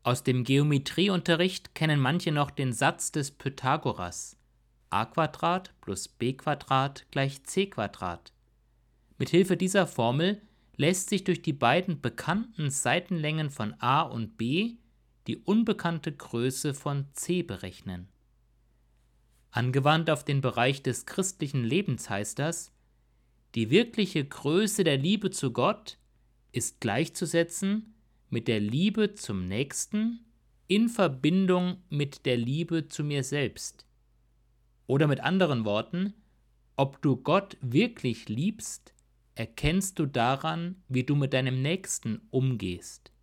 Aus dem Geometrieunterricht kennen manche noch den Satz des Pythagoras: a² plus b² gleich c². Mithilfe dieser Formel lässt sich durch die beiden bekannten Seitenlängen von a und b die unbekannte Größe von c berechnen. Angewandt auf den Bereich des christlichen Lebens heißt das: Die wirkliche Größe der Liebe zu Gott ist gleichzusetzen mit der Liebe zum Nächsten in Verbindung mit der Liebe zu mir selbst. Oder mit anderen Worten: Ob du Gott wirklich liebst, erkennst du daran, wie du mit deinem Nächsten umgehst.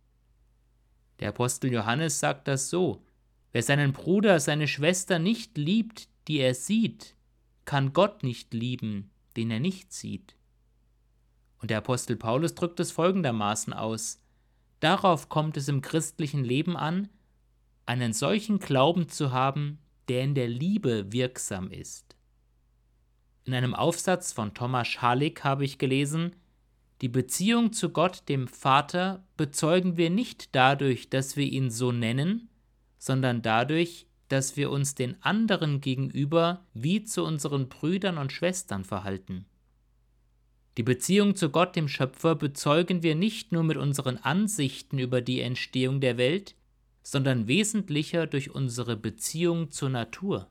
Der Apostel Johannes sagt das so: Wer seinen Bruder, seine Schwester nicht liebt, die er sieht, kann Gott nicht lieben, den er nicht sieht. Und der Apostel Paulus drückt es folgendermaßen aus: Darauf kommt es im christlichen Leben an, einen solchen Glauben zu haben, der in der Liebe wirksam ist. In einem Aufsatz von Thomas Halleck habe ich gelesen: Die Beziehung zu Gott, dem Vater, bezeugen wir nicht dadurch, dass wir ihn so nennen, sondern dadurch, dass wir uns den anderen gegenüber wie zu unseren Brüdern und Schwestern verhalten. Die Beziehung zu Gott, dem Schöpfer, bezeugen wir nicht nur mit unseren Ansichten über die Entstehung der Welt, sondern wesentlicher durch unsere Beziehung zur Natur.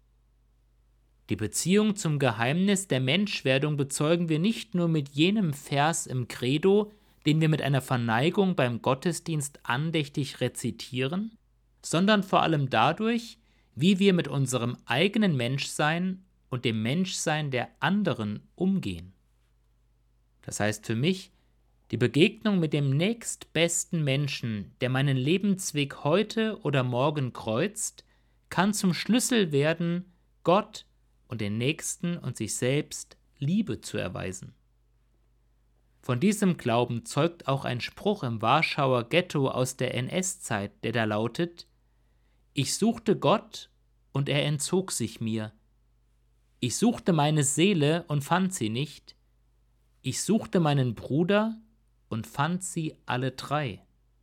Die Beziehung zum Geheimnis der Menschwerdung bezeugen wir nicht nur mit jenem Vers im Credo, den wir mit einer Verneigung beim Gottesdienst andächtig rezitieren, sondern vor allem dadurch, wie wir mit unserem eigenen Menschsein und dem Menschsein der anderen umgehen. Das heißt für mich, die Begegnung mit dem nächstbesten Menschen, der meinen Lebensweg heute oder morgen kreuzt, kann zum Schlüssel werden, Gott und den Nächsten und sich selbst Liebe zu erweisen. Von diesem Glauben zeugt auch ein Spruch im Warschauer Ghetto aus der NS-Zeit, der da lautet: Ich suchte Gott und er entzog sich mir. Ich suchte meine Seele und fand sie nicht. Ich suchte meinen Bruder und fand sie alle drei.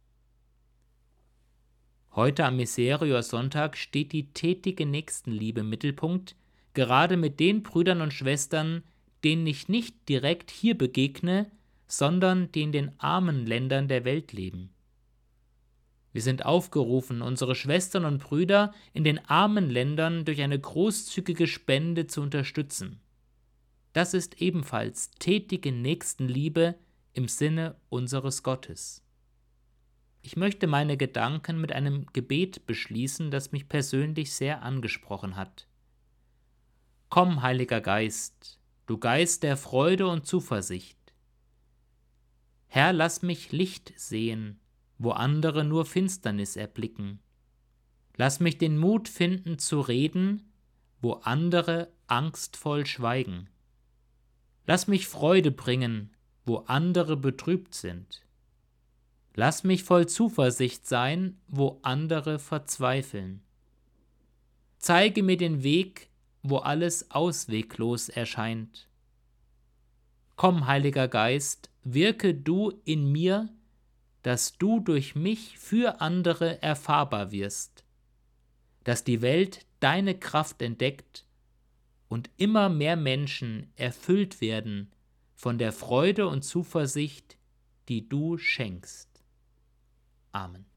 Heute am Miserior-Sonntag steht die tätige Nächstenliebe im Mittelpunkt, gerade mit den Brüdern und Schwestern, denen ich nicht direkt hier begegne, sondern die in den armen Ländern der Welt leben. Wir sind aufgerufen, unsere Schwestern und Brüder in den armen Ländern durch eine großzügige Spende zu unterstützen. Das ist ebenfalls tätige Nächstenliebe im Sinne unseres Gottes. Ich möchte meine Gedanken mit einem Gebet beschließen, das mich persönlich sehr angesprochen hat. Komm, Heiliger Geist, du Geist der Freude und Zuversicht. Herr, lass mich Licht sehen, wo andere nur Finsternis erblicken. Lass mich den Mut finden zu reden, wo andere angstvoll schweigen. Lass mich Freude bringen, wo andere betrübt sind. Lass mich voll Zuversicht sein, wo andere verzweifeln. Zeige mir den Weg, wo alles ausweglos erscheint. Komm, Heiliger Geist, wirke du in mir, dass du durch mich für andere erfahrbar wirst, dass die Welt deine Kraft entdeckt und immer mehr Menschen erfüllt werden von der Freude und Zuversicht, die du schenkst. Amen.